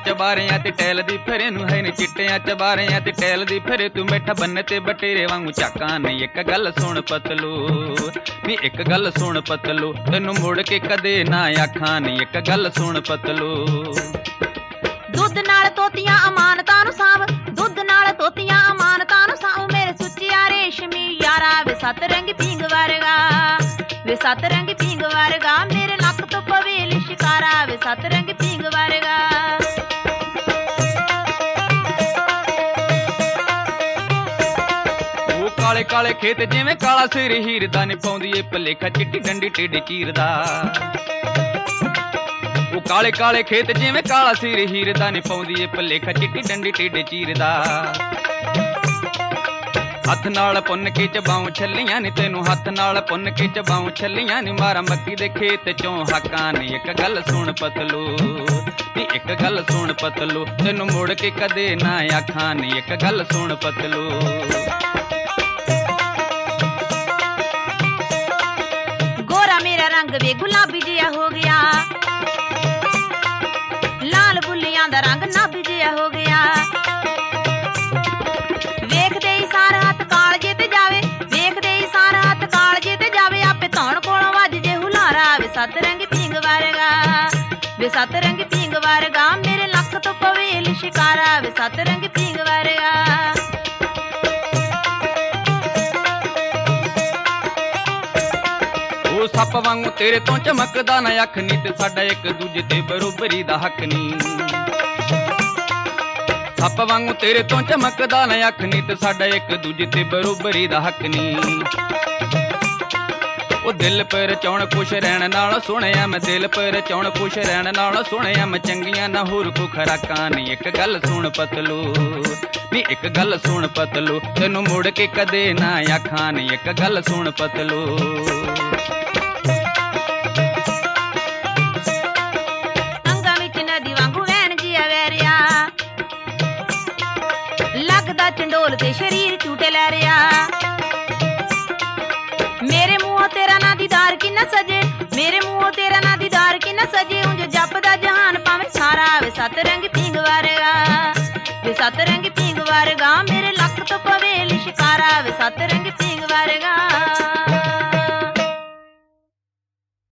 चबारियां ते टैलदी फिरे नूं है नी चिट्टियां चबारियां ते टैलदी फिरे तू मिठा बन्ने ते बटेरे वांगू झाकां नहीं एक गल सुण पतलू नी एक गल सुण पतलू तैनूं मुड़ के कदे ना आखां नहीं एक गल सुण पतलू। दुध नाल तोतियां अमानतां नूं साम दुध नाल तोतियां अमानतां नूं साम मेरे सुच्चिया रेशमी यारा वे सत रंग पींग वर्गा वे सत रंग पींग वर्गा मेरे नक तो पवे लिशकारा वे सत रंग पींग वर्गा। काले काले खेत जिवें काला सिर हीर दा नी पाउंदी ए भलेखा चिट्टी डंडी टेढ़ी चीरदा वो काले काले खेत जिवें काला सिर हीर दा नी पाउंदी ए भलेखा चिट्टी डंडी टेढ़ी चीरदा। हथ नाल पुन के चबाऊं छल्लियां नी तैनूं हथ नाल पुन के चबाऊं छल्लियां नी मारा मक्की दे खेत चों हक्कां नी एक गल सुण पतलू नी एक गल सुण पतलू तैनूं मुड़ के कदे ना आखां नी एक गल सुण पतलू। मेरा रंग वे गुलाबी जिहा हो गया लाल बुल्लियां दा रंग नाभी जिहा हो गया वेखदे ही सारा हथ कालजे ते जावे वेखदे ही सारा हथ कालजे ते जावे आपे धौण कोलों वज जे हुलारा वे सत रंग पींग वर्गा वे सत रंग पींग वर्गा मेरे लक तो पवे लिशकारा वे सत रंग पींग वर्गा। सप वांगू तेरे तो चमकदा ना अख नी ते साडा एक दूजे ते बरोबरी दा हक नी सप वांगू तेरे तो चमकदा ना अख नी ते साडा एक दूजे ते बरोबरी दा हक नी। ओ दिल पर चौण खुश रहण नाल सुणिया मैं दिल पर चौण खुश रहण नाल सुणिया मैं चंगियां ना होर को खराकां नी एक गल सुण पतलू नी एक गल सुण पतलू तैनूं मुड़ के कदे ना आखां नी एक गल सुण पतलू। लगदा चंडोल ते शरीर झूटे लै रिया मेरे मुंहों तेरा ना दीदार कि न सजे मेरे मुंहों तेरा ना दीदार कि न सजे उंज जपदा जहान पावे सारा वे सत रंग पींग वर्गा वे सत रंग पींग वर्गा मेरे लक तो पवे लिशकारा वे सत रंग पींग वर्गा।